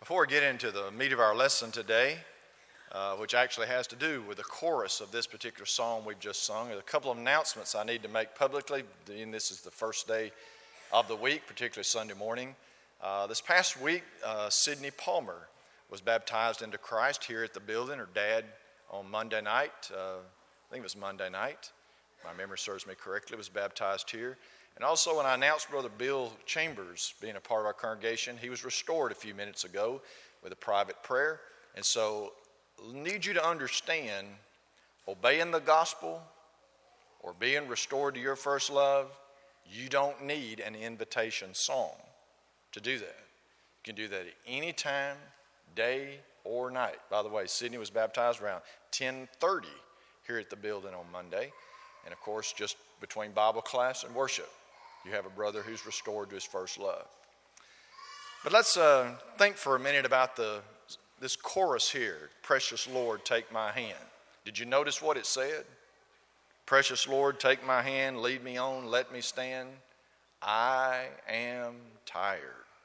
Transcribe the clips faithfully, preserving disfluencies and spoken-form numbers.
before we get into the meat of our lesson today, uh, which actually has to do with the chorus of this particular song we've just sung, there's a couple of announcements I need to make publicly. And this is the first day of the week, particularly Sunday morning. Uh, this past week, uh, Sydney Palmer was baptized into Christ here at the building. Her dad on Monday night, uh, I think it was Monday night, my memory serves me correctly, was baptized here. And also when I announced Brother Bill Chambers being a part of our congregation, he was restored a few minutes ago with a private prayer. And so I need you to understand, obeying the gospel or being restored to your first love, you don't need an invitation song to do that. You can do that at any time, day or night. By the way, Sydney was baptized around ten thirty here at the building on Monday. And of course, just between Bible class and worship, you have a brother who's restored to his first love. But let's uh, think for a minute about the this chorus here, "Precious Lord, take my hand." Did you notice what it said? "Precious Lord, take my hand, lead me on, let me stand. I am tired.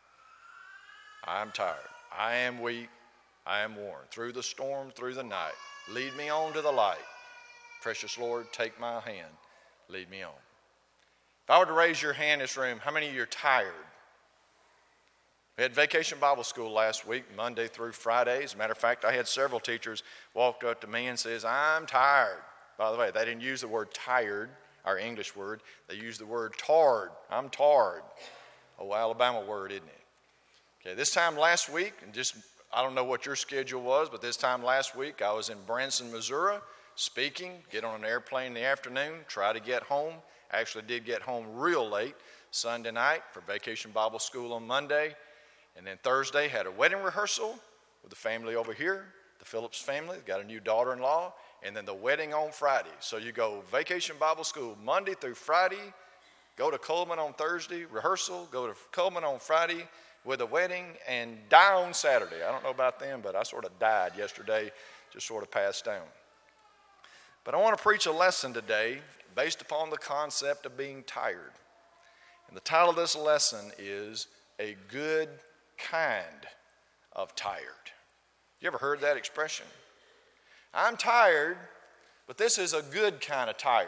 I'm tired. I am weak. I am worn. Through the storm, through the night, lead me on to the light. Precious Lord, take my hand, lead me on." If I were to raise your hand in this room, how many of you are tired? We had Vacation Bible School last week, Monday through Friday. As a matter of fact, I had several teachers walk up to me and says, "I'm tired." By the way, they didn't use the word tired, our English word. They used the word tarred. I'm tarred. Oh, Alabama word, isn't it? Okay, this time last week, and just I don't know what your schedule was, but this time last week I was in Branson, Missouri, speaking, get on an airplane in the afternoon, try to get home. Actually did get home real late Sunday night for Vacation Bible School on Monday. And then Thursday had a wedding rehearsal with the family over here, the Phillips family. Got a new daughter-in-law. And then the wedding on Friday. So you go Vacation Bible School Monday through Friday, go to Coleman on Thursday, rehearsal, go to Coleman on Friday with a wedding, and die on Saturday. I don't know about them, but I sort of died yesterday, just sort of passed down. But I want to preach a lesson today based upon the concept of being tired. And the title of this lesson is "A Good Kind of Tired." You ever heard that expression? I'm tired, but this is a good kind of tired.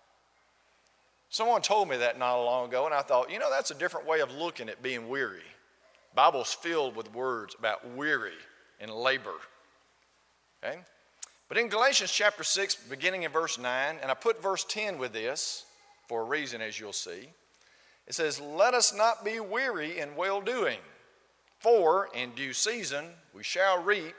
Someone told me that not long ago, and I thought, you know, that's a different way of looking at being weary. The Bible's filled with words about weary and labor. Okay? But in Galatians chapter six, beginning in verse nine, and I put verse ten with this for a reason, as you'll see. It says, "Let us not be weary in well-doing, for in due season we shall reap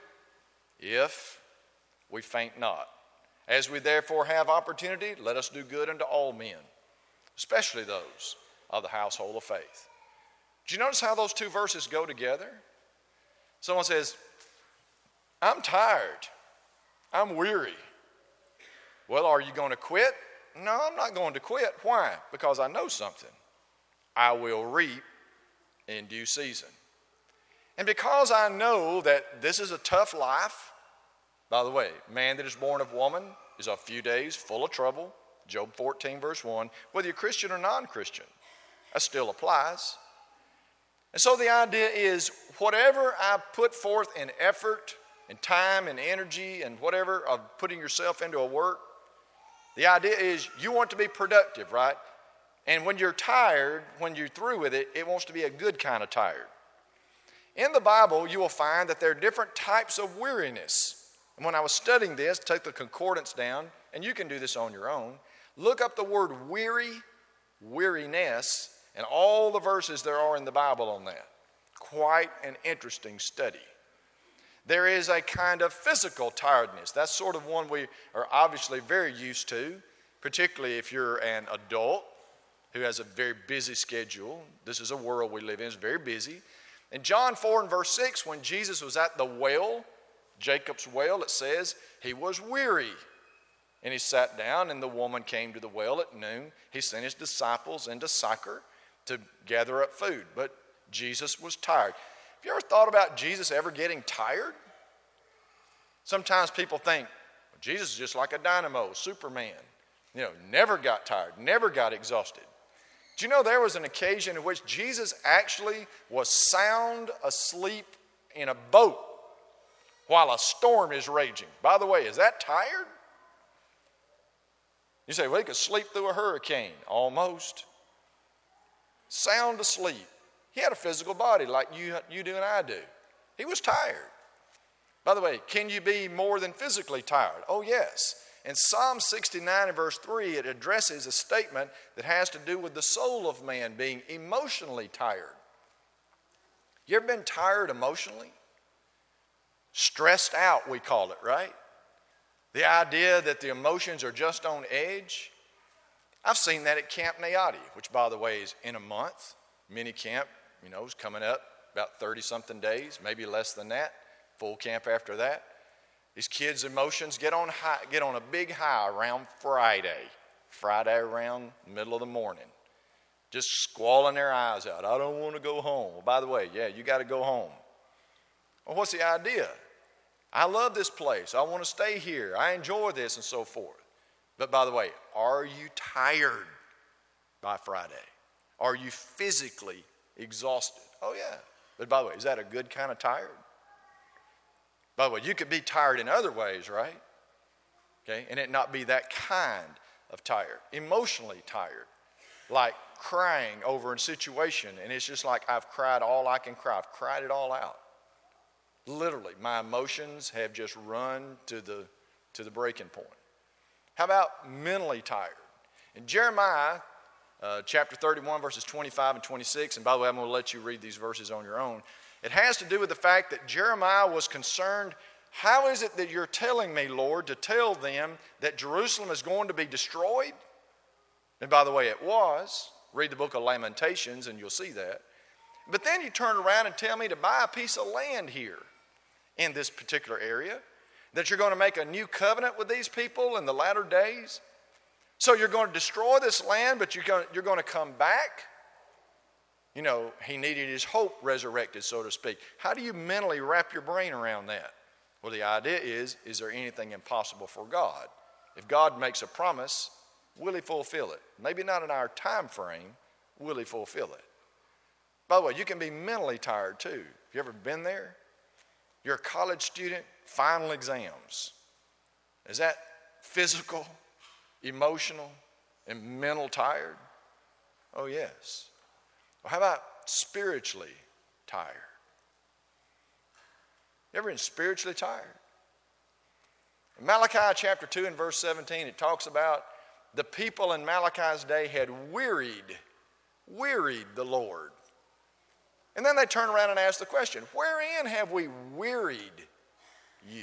if we faint not. As we therefore have opportunity, let us do good unto all men, especially those of the household of faith." Do you notice how those two verses go together? Someone says, "I'm tired. I'm weary." Well, are you going to quit? No, I'm not going to quit. Why? Because I know something. I will reap in due season. And because I know that this is a tough life, by the way, man that is born of woman is a few days full of trouble. Job fourteen, verse one. Whether you're Christian or non-Christian, that still applies. And so the idea is, whatever I put forth in effort and time and energy and whatever of putting yourself into a work, the idea is you want to be productive, right? And when you're tired, when you're through with it, it wants to be a good kind of tired. In the Bible, you will find that there are different types of weariness. And when I was studying this, take the concordance down, and you can do this on your own. Look up the word weary, weariness, and all the verses there are in the Bible on that. Quite an interesting study. There is a kind of physical tiredness. That's sort of one we are obviously very used to, particularly if you're an adult who has a very busy schedule. This is a world we live in, it's very busy. In John four and verse six, when Jesus was at the well, Jacob's well, it says he was weary. And he sat down, and the woman came to the well at noon. He sent his disciples into Sychar to gather up food. But Jesus was tired. Have you ever thought about Jesus ever getting tired? Sometimes people think, well, Jesus is just like a dynamo, Superman. You know, never got tired, never got exhausted. Do you know there was an occasion in which Jesus actually was sound asleep in a boat while a storm is raging. By the way, is that tired? You say, well, he could sleep through a hurricane. Almost. Sound asleep. He had a physical body like you, you do and I do. He was tired. By the way, can you be more than physically tired? Oh, yes. In Psalm sixty-nine and verse three, it addresses a statement that has to do with the soul of man being emotionally tired. You ever been tired emotionally? Stressed out, we call it, right? The idea that the emotions are just on edge. I've seen that at Camp Nayati, which, by the way, is in a month. Mini camp, you know, is coming up about thirty-something days, maybe less than that. Full camp after that. These kids' emotions get on high, get on a big high around Friday. Friday around the middle of the morning. Just squalling their eyes out. I don't want to go home. Well, by the way, yeah, you got to go home. Well, what's the idea? I love this place. I want to stay here. I enjoy this and so forth. But by the way, are you tired by Friday? Are you physically exhausted? Oh, yeah. But by the way, is that a good kind of tired? By the way, you could be tired in other ways, right? Okay, and it not be that kind of tired. Emotionally tired. Like crying over a situation, and it's just like I've cried all I can cry. I've cried it all out. Literally, my emotions have just run to the, to the breaking point. How about mentally tired? In Jeremiah uh, chapter thirty-one, verses twenty-five and twenty-six, and by the way, I'm going to let you read these verses on your own. It has to do with the fact that Jeremiah was concerned, how is it that you're telling me, Lord, to tell them that Jerusalem is going to be destroyed? And by the way, it was. Read the book of Lamentations and you'll see that. But then you turn around and tell me to buy a piece of land here in this particular area, that you're going to make a new covenant with these people in the latter days. So you're going to destroy this land, but you're going to, you're going to come back. You know, he needed his hope resurrected, so to speak. How do you mentally wrap your brain around that? Well, the idea is, is there anything impossible for God? If God makes a promise, will he fulfill it? Maybe not in our time frame, will he fulfill it? By the way, you can be mentally tired too. Have you ever been there? You're a college student, final exams. Is that physical, emotional, and mental tired? Oh, yes. Well, how about spiritually tired? You ever been spiritually tired? In Malachi chapter two and verse seventeen, it talks about the people in Malachi's day had wearied, wearied the Lord. And then they turn around and ask the question, wherein have we wearied you?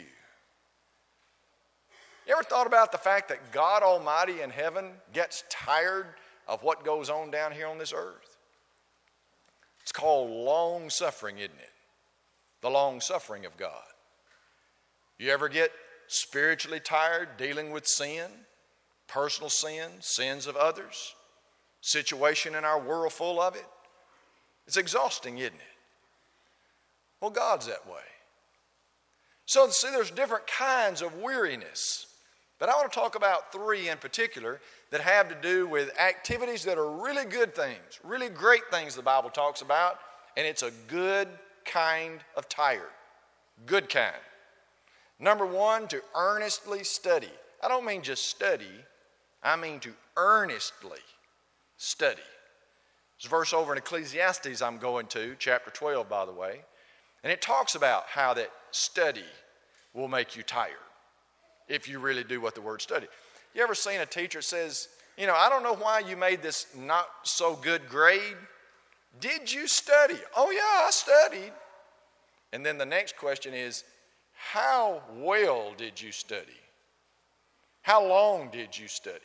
You ever thought about the fact that God Almighty in heaven gets tired of what goes on down here on this earth? It's called long suffering, isn't it? The long suffering of God. You ever get spiritually tired dealing with sin, personal sin, sins of others, situation in our world full of it? It's exhausting, isn't it? Well, God's that way. So, see, there's different kinds of weariness. But I want to talk about three in particular that have to do with activities that are really good things, really great things the Bible talks about, and it's a good kind of tired. Good kind. Number one, to earnestly study. I don't mean just study. I mean to earnestly study. There's a verse over in Ecclesiastes I'm going to, chapter twelve, by the way, and it talks about how that study will make you tired if you really do what the word study. You ever seen a teacher says, you know, I don't know why you made this not so good grade. Did you study? Oh yeah, I studied. And then the next question is, how well did you study? How long did you study?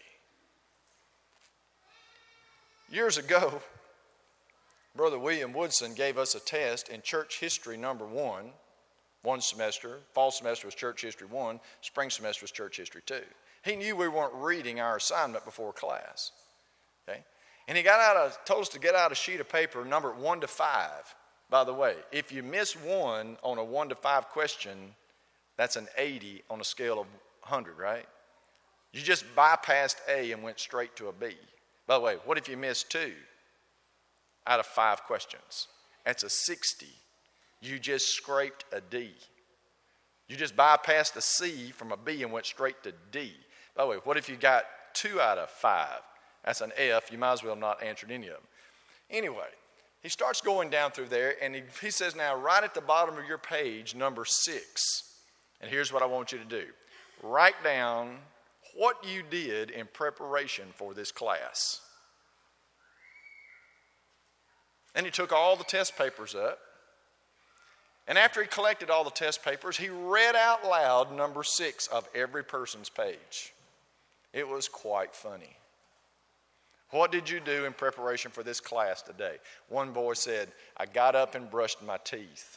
Years ago, Brother William Woodson gave us a test in church history number one, one semester. Fall semester was church history one, spring semester was church history two. He knew we weren't reading our assignment before class. Okay? And he got out a, told us to get out a sheet of paper numbered one to five. By the way, if you miss one on a one to five question, that's an eighty on a scale of one hundred, right? You just bypassed A and went straight to a B. By the way, what if you missed two out of five questions? That's a sixty you just scraped a D. You just bypassed a C from a B and went straight to D. By the way, what if you got two out of five? That's an F. You might as well not answer any of them. Anyway, he starts going down through there, and he, he says, now, right at the bottom of your page, number six, and here's what I want you to do. Write down what you did in preparation for this class. And he took all the test papers up. And after he collected all the test papers, he read out loud number six of every person's page. It was quite funny. What did you do in preparation for this class today? One boy said, I got up and brushed my teeth.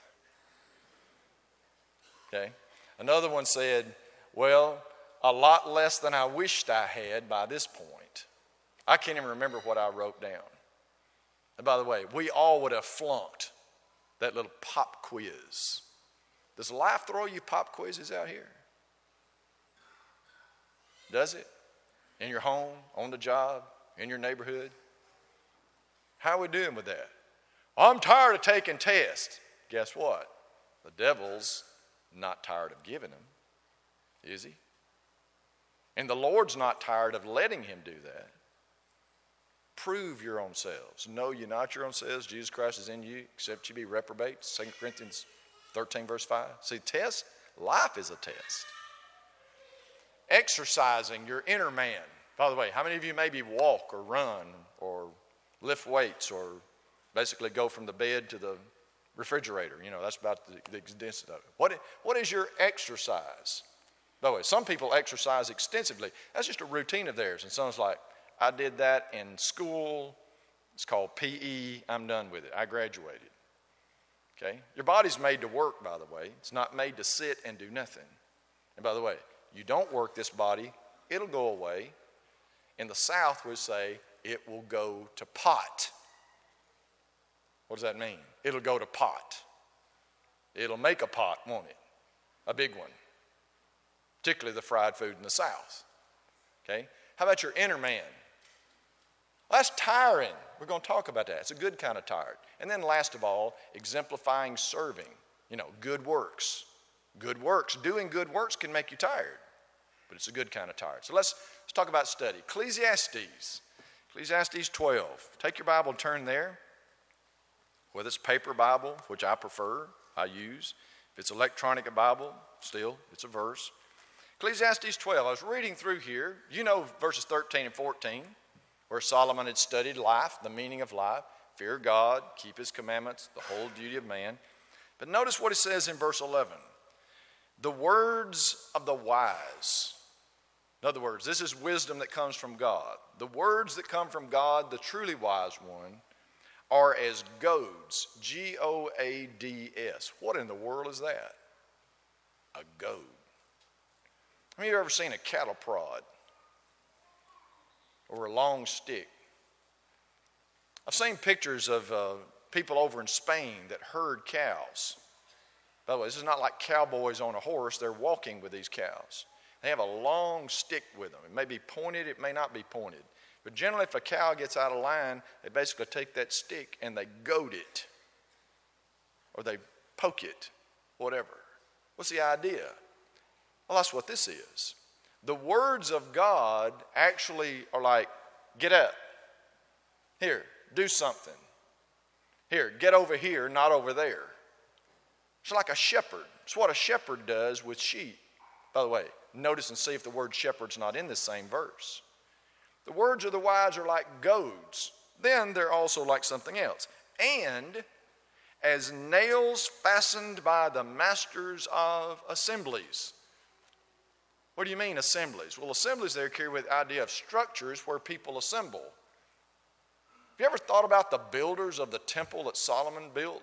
Okay. Another one said, well, a lot less than I wished I had by this point. I can't even remember what I wrote down. And by the way, we all would have flunked that little pop quiz. Does life throw you pop quizzes out here? Does it? In your home, on the job, in your neighborhood? How are we doing with that? I'm tired of taking tests. Guess what? The devil's not tired of giving them, is he? And the Lord's not tired of letting him do that. Prove your own selves. Know you not your own selves. Jesus Christ is in you, except you be reprobate. Second Corinthians thirteen, verse five. See, test, life is a test. Exercising your inner man. By the way, how many of you maybe walk or run or lift weights or basically go from the bed to the refrigerator? You know, that's about the, the extent of it. What, what is your exercise? By the way, some people exercise extensively. That's just a routine of theirs. And someone's like, I did that in school. It's called P E. I'm done with it. I graduated. Okay? Your body's made to work, by the way. It's not made to sit and do nothing. And by the way, you don't work this body, it'll go away. In the South, we say it will go to pot. What does that mean? It'll go to pot. It'll make a pot, won't it? A big one. Particularly the fried food in the South. Okay? How about your inner man? Well, that's tiring. We're going to talk about that. It's a good kind of tired. And then last of all, exemplifying serving. You know, good works. Good works. Doing good works can make you tired. But it's a good kind of tired. So let's, let's talk about study. Ecclesiastes. Ecclesiastes twelve. Take your Bible and turn there. Whether it's paper Bible, which I prefer, I use. If it's electronic Bible, still, it's a verse. Ecclesiastes twelve. I was reading through here. You know verses thirteen and fourteen, where Solomon had studied life, the meaning of life, fear God, keep his commandments, the whole duty of man. But notice what it says in verse eleven. The words of the wise. In other words, this is wisdom that comes from God. The words that come from God, the truly wise one, are as goads. G O A D S. What in the world is that? A goad. Have you ever seen a cattle prod? Or a long stick? I've seen pictures of uh, people over in Spain that herd cows. By the way, this is not like cowboys on a horse. They're walking with these cows. They have a long stick with them. It may be pointed, it may not be pointed. But generally, if a cow gets out of line, they basically take that stick and they goad it. Or they poke it, whatever. What's the idea? Well, that's what this is. The words of God actually are like, get up. Here, do something. Here, get over here, not over there. It's like a shepherd. It's what a shepherd does with sheep. By the way, notice and see if the word shepherd's not in this same verse. The words of the wise are like goads. Then they're also like something else. And as nails fastened by the masters of assemblies. What do you mean assemblies? Well, assemblies there carry with the idea of structures where people assemble. Have you ever thought about the builders of the temple that Solomon built?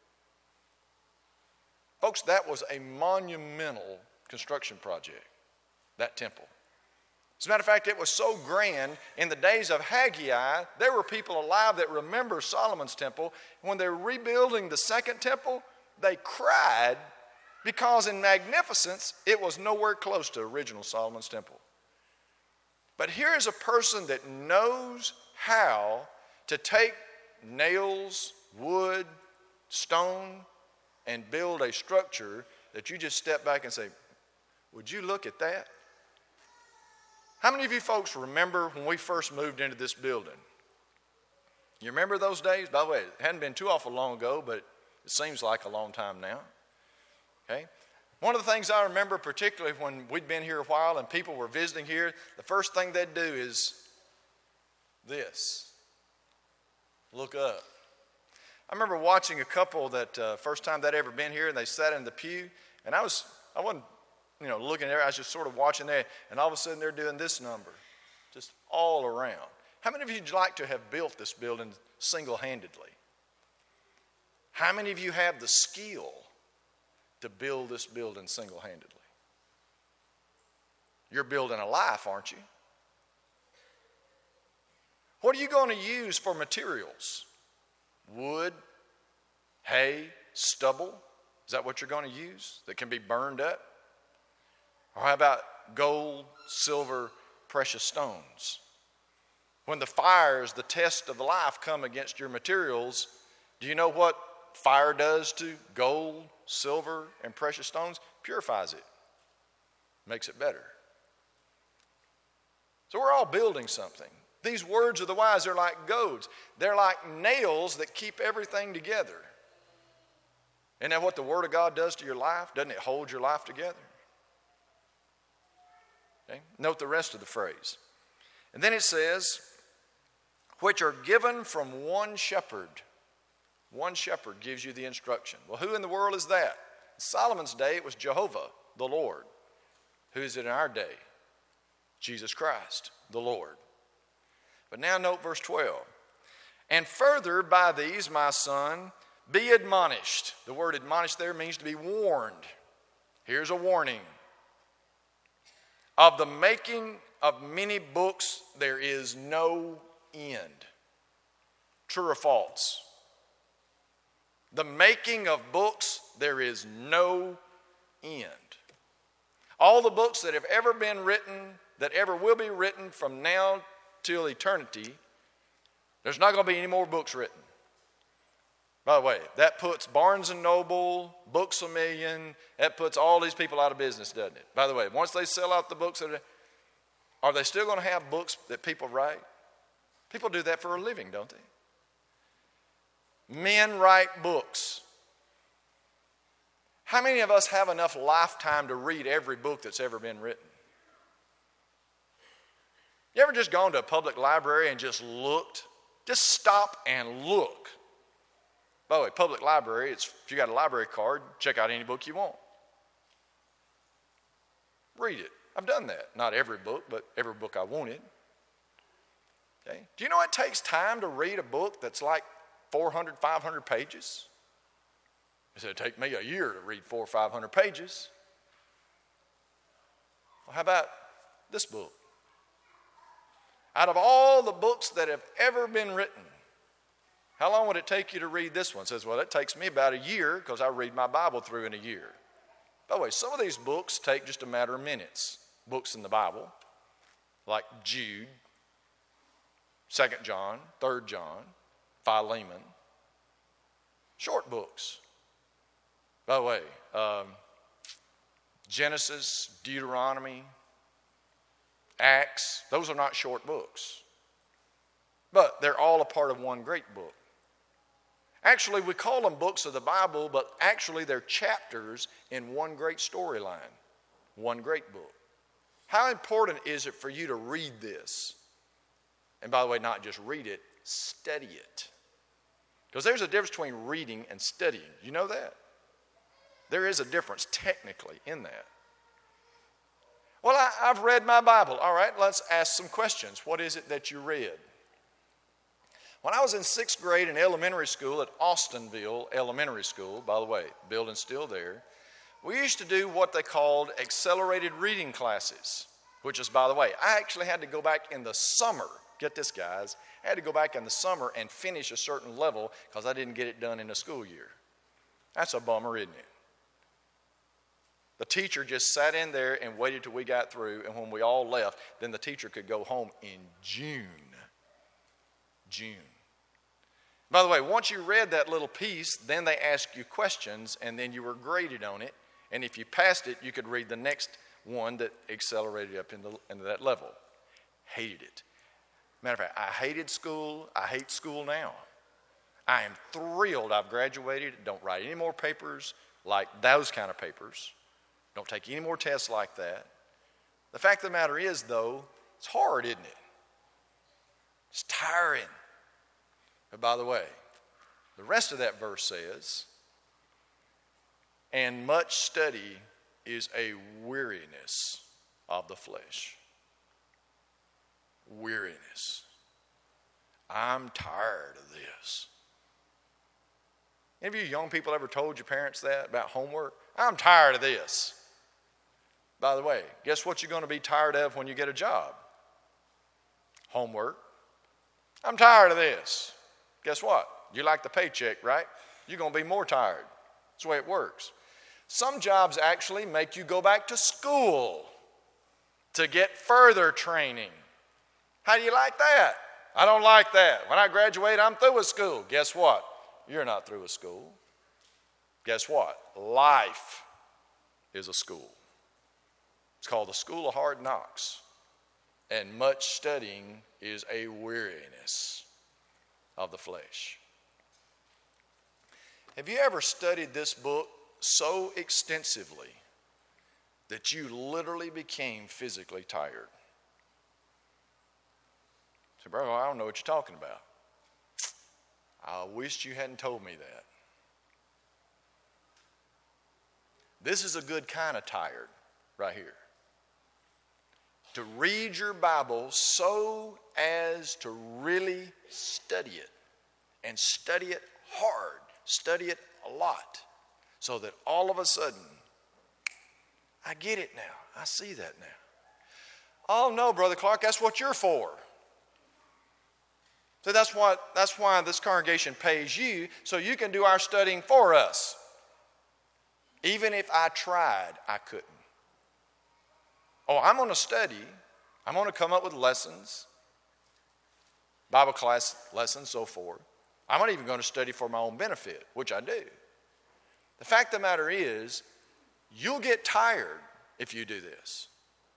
Folks, that was a monumental construction project, that temple. As a matter of fact, it was so grand, in the days of Haggai, there were people alive that remember Solomon's temple. When they were rebuilding the second temple, they cried because in magnificence, it was nowhere close to original Solomon's temple. But here is a person that knows how to take nails, wood, stone, and build a structure that you just step back and say, would you look at that? How many of you folks remember when we first moved into this building? You remember those days? By the way, it hadn't been too awful long ago, but it seems like a long time now. Okay? One of the things I remember, particularly when we'd been here a while and people were visiting here, the first thing they'd do is this. Look up. I remember watching a couple that uh, first time they'd ever been here, and they sat in the pew, and I was, I wasn't, you know, looking there. I was just sort of watching there, and all of a sudden they're doing this number, just all around. How many of you would like to have built this building single-handedly? How many of you have the skill to build this building single-handedly? You're building a life, aren't you? What are you going to use for materials? Wood, hay, stubble? Is that what you're going to use that can be burned up? Or how about gold, silver, precious stones? When the fires, the test of life come against your materials, do you know what fire does to gold, silver, and precious stones? Purifies it. Makes it better. So we're all building something. These words of the wise are like goads. They're like nails that keep everything together. Isn't that what the Word of God does to your life? Doesn't it hold your life together? Okay. Note the rest of the phrase. And then it says, which are given from one shepherd. One shepherd gives you the instruction. Well, who in the world is that? In Solomon's day, it was Jehovah, the Lord. Who is it in our day? Jesus Christ, the Lord. But now note verse twelve. And further by these, my son, be admonished. The word admonished there means to be warned. Here's a warning. Of the making of many books, there is no end. True or false? The making of books, there is no end. All the books that have ever been written, that ever will be written from now till eternity, there's not going to be any more books written. By the way, that puts Barnes and Noble, Books A Million, that puts all these people out of business, doesn't it? By the way, once they sell out the books, that are, are they still going to have books that people write? People do that for a living, don't they? Men write books. How many of us have enough lifetime to read every book that's ever been written? You ever just gone to a public library and just looked? Just stop and look. By the way, public library, it's, if you got a library card, check out any book you want. Read it. I've done that. Not every book, but every book I wanted. Okay. Do you know it takes time to read a book that's like four hundred, five hundred pages? It said it'd take me a year to read four or five hundred pages. Well, how about this book? Out of all the books that have ever been written, how long would it take you to read this one? It says, well, it takes me about a year because I read my Bible through in a year. By the way, some of these books take just a matter of minutes. Books in the Bible, like Jude, Second John, Third John, Philemon. Short books. By the way, um, Genesis, Deuteronomy, Acts, those are not short books. But they're all a part of one great book. Actually, we call them books of the Bible, but actually they're chapters in one great storyline, one great book. How important is it for you to read this? And by the way, not just read it, study it. Because there's a difference between reading and studying. You know that? There is a difference technically in that. Well, I, I've read my Bible. All right, let's ask some questions. What is it that you read? When I was in sixth grade in elementary school at Austinville Elementary School, by the way, the building's still there, we used to do what they called accelerated reading classes, which is, by the way, I actually had to go back in the summer. Get this, guys. I had to go back in the summer and finish a certain level because I didn't get it done in the school year. That's a bummer, isn't it? The teacher just sat in there and waited till we got through, and when we all left, then the teacher could go home in June. June. By the way, once you read that little piece, then they asked you questions, and then you were graded on it. And if you passed it, you could read the next one that accelerated up into, into that level. Hated it. Matter of fact, I hated school. I hate school now. I am thrilled I've graduated. Don't write any more papers like those kind of papers. Don't take any more tests like that. The fact of the matter is, though, it's hard, isn't it? It's tiring. But by the way, the rest of that verse says, and much study is a weariness of the flesh. Weariness. I'm tired of this. Any of you young people ever told your parents that about homework? I'm tired of this. By the way, guess what you're going to be tired of when you get a job? Homework. I'm tired of this. Guess what? You like the paycheck, right? You're going to be more tired. That's the way it works. Some jobs actually make you go back to school to get further training. How do you like that? I don't like that. When I graduate, I'm through with school. Guess what? You're not through with school. Guess what? Life is a school. It's called the School of Hard Knocks. And much studying is a weariness of the flesh. Have you ever studied this book so extensively that you literally became physically tired? So, brother, I don't know what you're talking about. I wish you hadn't told me that. This is a good kind of tired right here. To read your Bible so as to really study it, and study it hard, study it a lot, so that all of a sudden, I get it now. I see that now. Oh no, Brother Clark, that's what you're for. So that's what that's why this congregation pays you, so you can do our studying for us. Even if I tried, I couldn't. Oh, I'm going to study. I'm going to come up with lessons, Bible class lessons, so forth. I'm not even going to study for my own benefit, which I do. The fact of the matter is, you'll get tired if you do this.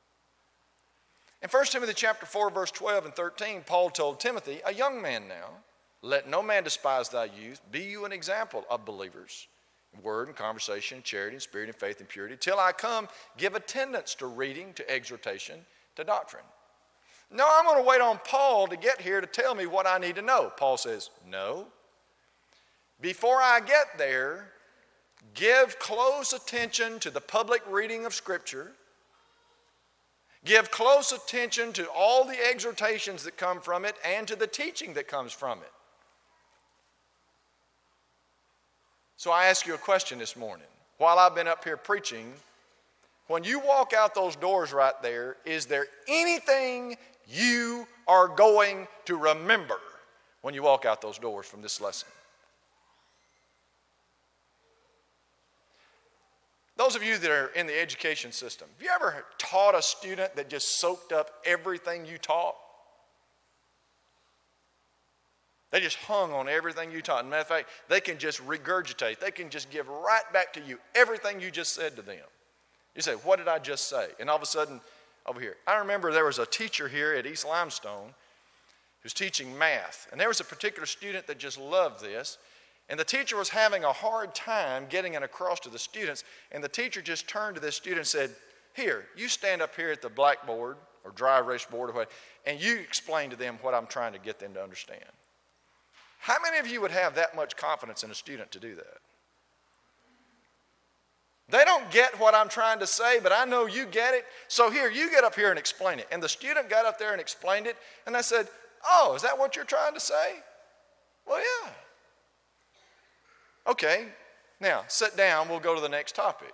In First Timothy chapter four, verse twelve and thirteen, Paul told Timothy, a young man now, let no man despise thy youth. Be you an example of believers in word and conversation, charity and spirit and faith and purity. Till I come, give attendance to reading, to exhortation, to doctrine. No, I'm going to wait on Paul to get here to tell me what I need to know. Paul says, no. Before I get there, give close attention to the public reading of Scripture. Give close attention to all the exhortations that come from it and to the teaching that comes from it. So I ask you a question this morning. While I've been up here preaching, when you walk out those doors right there, is there anything you are going to remember when you walk out those doors from this lesson? Those of you that are in the education system, have you ever taught a student that just soaked up everything you taught? They just hung on everything you taught. As a matter of fact, they can just regurgitate. They can just give right back to you everything you just said to them. You say, what did I just say? And all of a sudden, over here. I remember there was a teacher here at East Limestone who's teaching math. And there was a particular student that just loved this. And the teacher was having a hard time getting it across to the students. And the teacher just turned to this student and said, here, you stand up here at the blackboard or dry erase board or whatever, and you explain to them what I'm trying to get them to understand. How many of you would have that much confidence in a student to do that? They don't get what I'm trying to say, but I know you get it. So here, you get up here and explain it. And the student got up there and explained it, and I said, oh, is that what you're trying to say? Well, yeah. Okay, now sit down, we'll go to the next topic.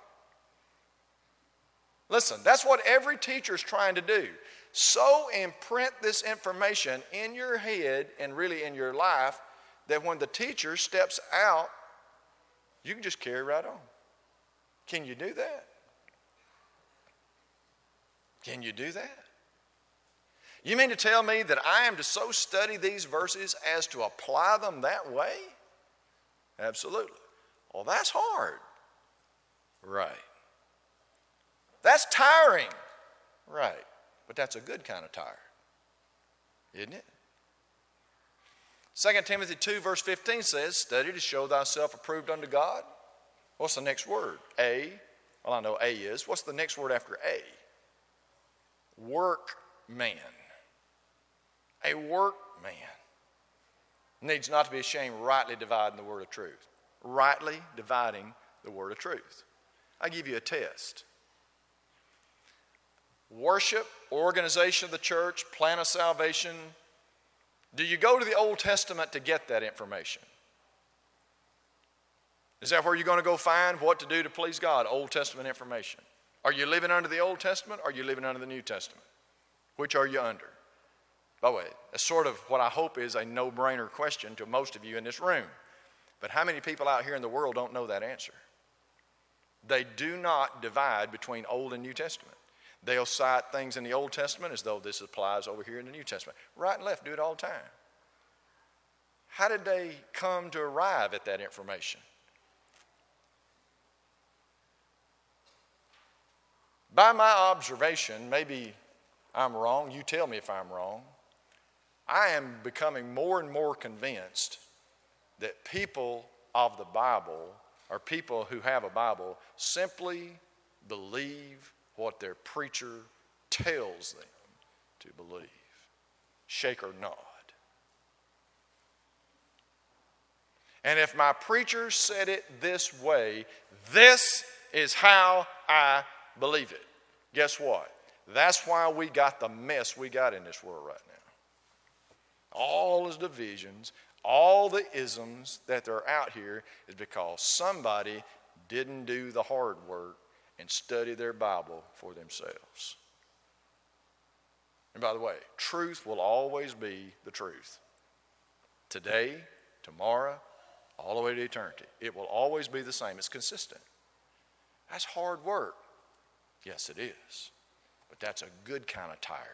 Listen, that's what every teacher is trying to do. So imprint this information in your head and really in your life that when the teacher steps out, you can just carry right on. Can you do that? Can you do that? You mean to tell me that I am to so study these verses as to apply them that way? Absolutely. Well, that's hard. Right. That's tiring. Right. But that's a good kind of tired, isn't it? Second Timothy two verse fifteen says, study to show thyself approved unto God. What's the next word? A. Well, I know A is. What's the next word after A? Workman. A workman needs not to be ashamed, rightly dividing the word of truth. Rightly dividing the word of truth. I'll give you a test. Worship, organization of the church, plan of salvation. Do you go to the Old Testament to get that information? Is that where you're going to go find what to do to please God? Old Testament information. Are you living under the Old Testament or are you living under the New Testament? Which are you under? By the way, that's sort of what I hope is a no-brainer question to most of you in this room. But how many people out here in the world don't know that answer? They do not divide between Old and New Testament. They'll cite things in the Old Testament as though this applies over here in the New Testament. Right and left do it all the time. How did they come to arrive at that information? By my observation, maybe I'm wrong, you tell me if I'm wrong, I am becoming more and more convinced that people of the Bible, or people who have a Bible, simply believe what their preacher tells them to believe. Shake or nod. And if my preacher said it this way, this is how I believe it. Guess what? That's why we got the mess we got in this world right now. All the divisions, all the isms that are out here is because somebody didn't do the hard work and study their Bible for themselves. And by the way, truth will always be the truth. Today, tomorrow, all the way to eternity. It will always be the same. It's consistent. That's hard work. Yes, it is. But that's a good kind of tired.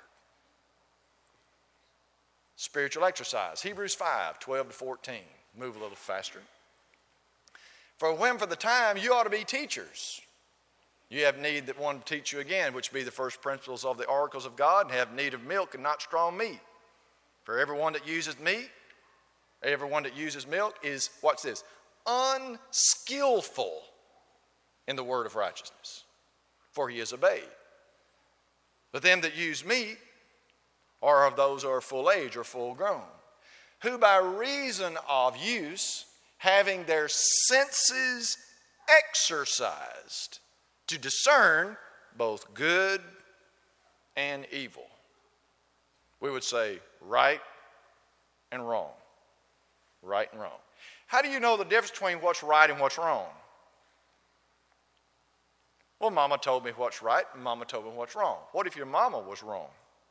Spiritual exercise. Hebrews five, twelve to fourteen. Move a little faster. For when for the time you ought to be teachers. You have need that one to teach you again, which be the first principles of the oracles of God, and have need of milk and not strong meat. For everyone that uses meat, everyone that uses milk is, what's this? Unskillful in the word of righteousness, for he is a babe. But them that use meat are of those who are full age or full grown, who by reason of use, having their senses exercised to discern both good and evil. We would say right and wrong. Right and wrong. How do you know the difference between what's right and what's wrong? Well, Mama told me what's right and Mama told me what's wrong. What if your mama was wrong?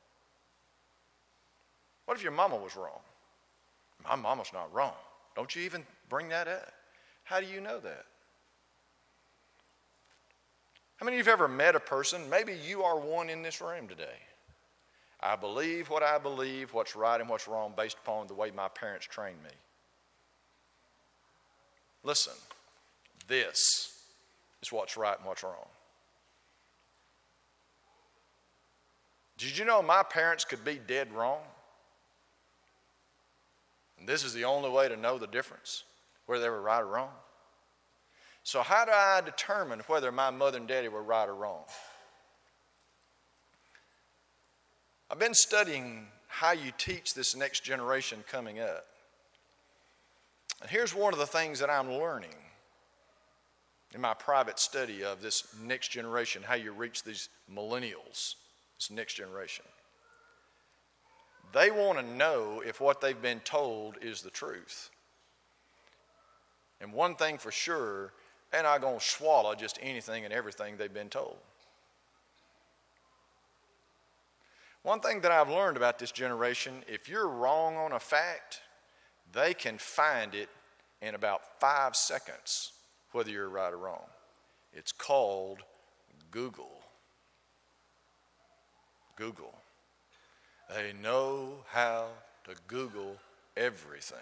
What if your mama was wrong? My mama's not wrong. Don't you even bring that up. How do you know that? How many of you have ever met a person? Maybe you are one in this room today. I believe what I believe, what's right and what's wrong based upon the way my parents trained me. Listen, this is what's right and what's wrong. Did you know my parents could be dead wrong? And this is the only way to know the difference, whether they were right or wrong. So how do I determine whether my mother and daddy were right or wrong? I've been studying how you teach this next generation coming up. And here's one of the things that I'm learning in my private study of this next generation, how you reach these millennials, this next generation. They want to know if what they've been told is the truth. And one thing for sure, they're not going to swallow just anything and everything they've been told. One thing that I've learned about this generation, if you're wrong on a fact, they can find it in about five seconds, whether you're right or wrong. It's called Google. Google. They know how to Google everything.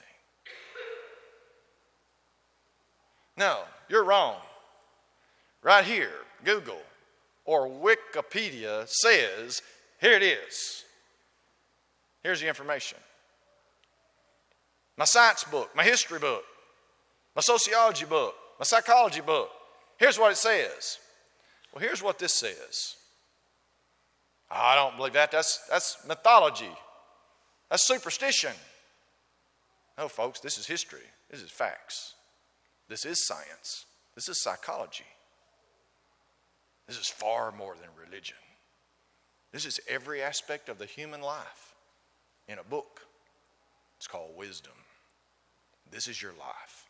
No, you're wrong. Right here, Google or Wikipedia says, here it is. Here's the information. My science book, my history book, my sociology book, my psychology book. Here's what it says. Well, here's what this says. I don't believe that. That's, that's mythology. That's superstition. No, folks, this is history. This is facts. This is science. This is psychology. This is far more than religion. This is every aspect of the human life in a book. It's called wisdom. This is your life.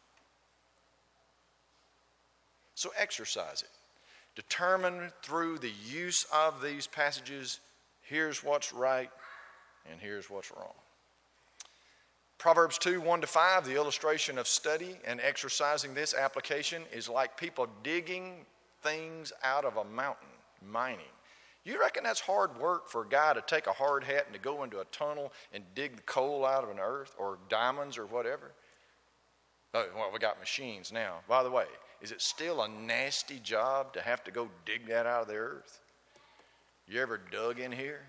So exercise it. Determine through the use of these passages, here's what's right and here's what's wrong. Proverbs two, one to five, the illustration of study and exercising this application is like people digging things out of a mountain, mining. You reckon that's hard work for a guy to take a hard hat and to go into a tunnel and dig the coal out of an earth or diamonds or whatever? Oh, well, we got machines now. By the way, is it still a nasty job to have to go dig that out of the earth? You ever dug in here?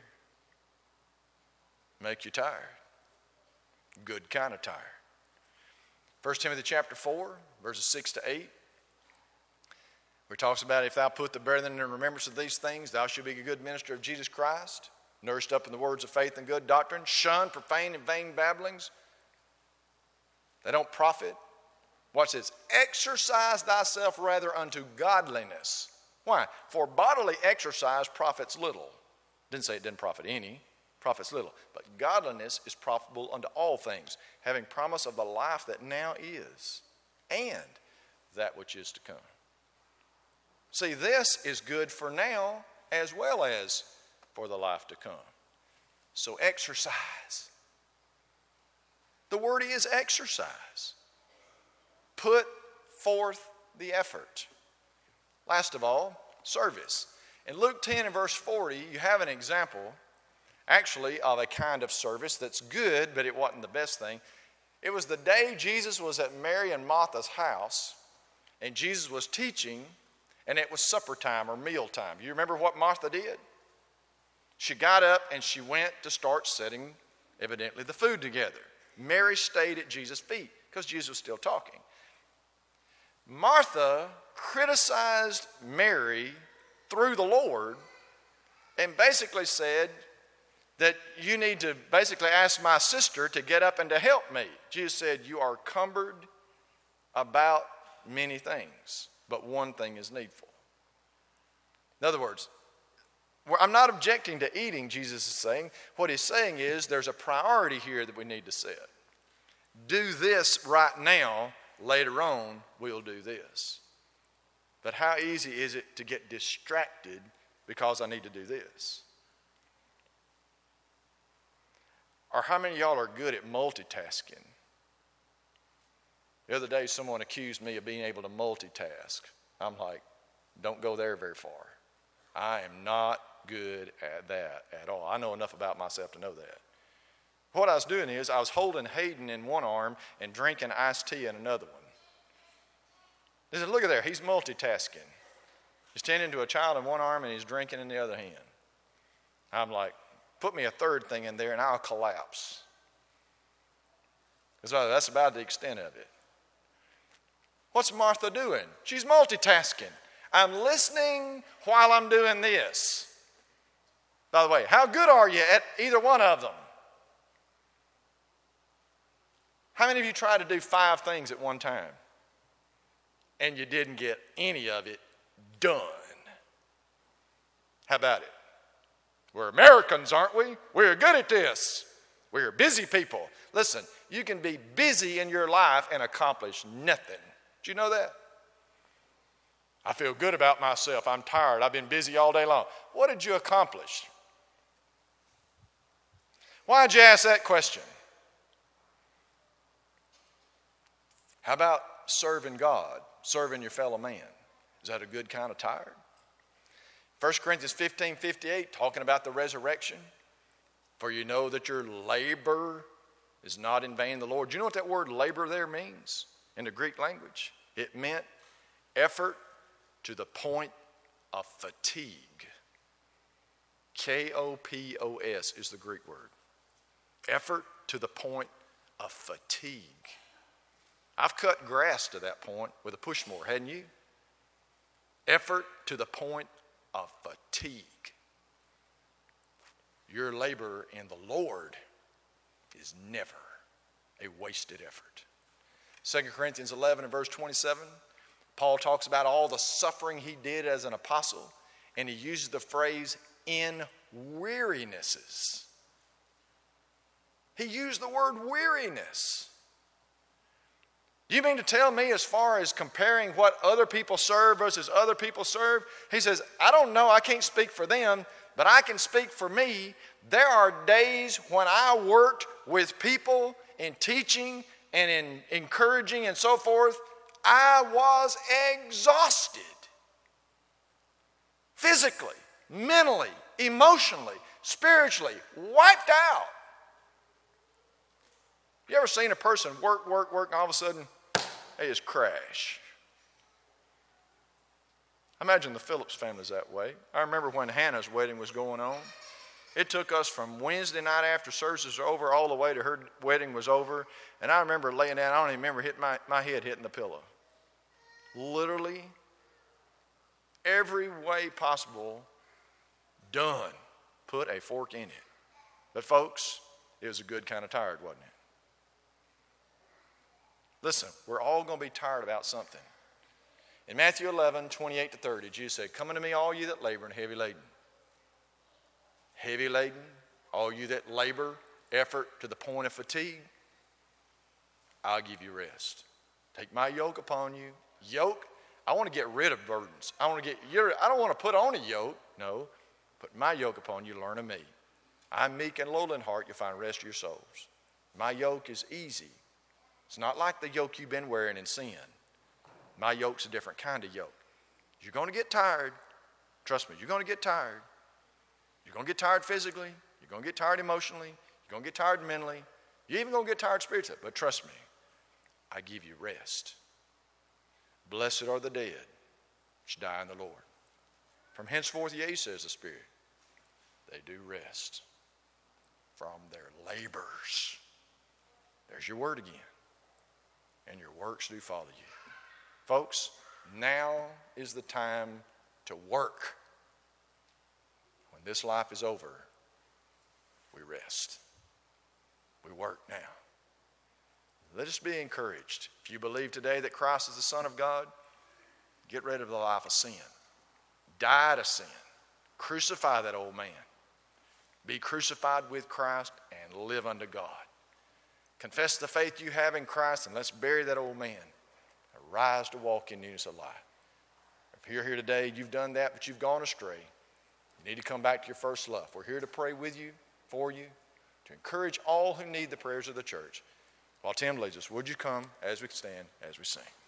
Make you tired. Good kind of tired. First Timothy chapter four, verses six to eight. Where it talks about if thou put the brethren in remembrance of these things, thou shalt be a good minister of Jesus Christ, nourished up in the words of faith and good doctrine. Shun profane and vain babblings. They don't profit. Watch this. Exercise thyself rather unto godliness. Why? For bodily exercise profits little. Didn't say it didn't profit any. Profits little. But godliness is profitable unto all things, having promise of the life that now is, and that which is to come. See, this is good for now as well as for the life to come. So exercise. The word is exercise. Put forth the effort. Last of all, service. In Luke ten and verse forty, you have an example, actually, of a kind of service that's good, but it wasn't the best thing. It was the day Jesus was at Mary and Martha's house, and Jesus was teaching, and it was supper time or meal time. You remember what Martha did? She got up and she went to start setting, evidently, the food together. Mary stayed at Jesus' feet because Jesus was still talking. Martha criticized Mary through the Lord and basically said that you need to basically ask my sister to get up and to help me. Jesus said, you are cumbered about many things, but one thing is needful. In other words, I'm not objecting to eating, Jesus is saying. What he's saying is there's a priority here that we need to set. Do this right now, later on we'll do this. But how easy is it to get distracted because I need to do this? Or how many of y'all are good at multitasking? The other day someone accused me of being able to multitask. I'm like, don't go there very far. I am not good at that at all. I know enough about myself to know that. What I was doing is I was holding Hayden in one arm and drinking iced tea in another one. He said, look at there, he's multitasking. He's tending to a child in one arm and he's drinking in the other hand. I'm like, put me a third thing in there and I'll collapse. Because that's about the extent of it. What's Martha doing? She's multitasking. I'm listening while I'm doing this. By the way, how good are you at either one of them? How many of you tried to do five things at one time and you didn't get any of it done? How about it? We're Americans, aren't we? We're good at this. We're busy people. Listen, you can be busy in your life and accomplish nothing. Do you know that? I feel good about myself. I'm tired. I've been busy all day long. What did you accomplish? Why did you ask that question? How about serving God, serving your fellow man? Is that a good kind of tired? First Corinthians fifteen fifty-eight, talking about the resurrection. For you know that your labor is not in vain in the Lord. Do you know what that word labor there means in the Greek language? It meant effort to the point of fatigue. K O P O S is the Greek word. Effort to the point of fatigue. I've cut grass to that point with a push mower, hadn't you? Effort to the point of fatigue. Your labor in the Lord is never a wasted effort. Second Corinthians eleven and verse twenty-seven, Paul talks about all the suffering he did as an apostle, and he uses the phrase in wearinesses. He used the word weariness. Do you mean to tell me, as far as comparing what other people serve versus other people serve? He says, I don't know, I can't speak for them, but I can speak for me. There are days when I worked with people in teaching and in encouraging and so forth. I was exhausted. Physically, mentally, emotionally, spiritually, wiped out. You ever seen a person work, work, work, and all of a sudden, they just crash? I imagine the Phillips family's that way. I remember when Hannah's wedding was going on. It took us from Wednesday night after services were over all the way to her wedding was over. And I remember laying down, I don't even remember hitting my, my head hitting the pillow. Literally, every way possible, done. Put a fork in it. But folks, it was a good kind of tired, wasn't it? Listen, we're all going to be tired about something. In Matthew eleven, twenty-eight to thirty, Jesus said, come unto me, all you that labor and heavy laden. Heavy laden, all you that labor, effort to the point of fatigue, I'll give you rest. Take my yoke upon you. Yoke, I want to get rid of burdens. I want to get, I don't want to put on a yoke. No, put my yoke upon you, learn of me. I'm meek and lowly in heart, you'll find rest to your souls. My yoke is easy. It's not like the yoke you've been wearing in sin. My yoke's a different kind of yoke. You're going to get tired. Trust me, you're going to get tired. You're going to get tired physically. You're going to get tired emotionally. You're going to get tired mentally. You're even going to get tired spiritually. But trust me, I give you rest. Blessed are the dead which die in the Lord. From henceforth, yea, says the Spirit, they do rest from their labors. There's your word again. And your works do follow you. Folks, now is the time to work. When this life is over, we rest. We work now. Let us be encouraged. If you believe today that Christ is the Son of God, get rid of the life of sin. Die to sin. Crucify that old man. Be crucified with Christ and live unto God. Confess the faith you have in Christ and let's bury that old man. Rise to walk in newness of life. If you're here today, you've done that, but you've gone astray, you need to come back to your first love. We're here to pray with you, for you, to encourage all who need the prayers of the church. While Tim leads us, would you come as we stand, as we sing?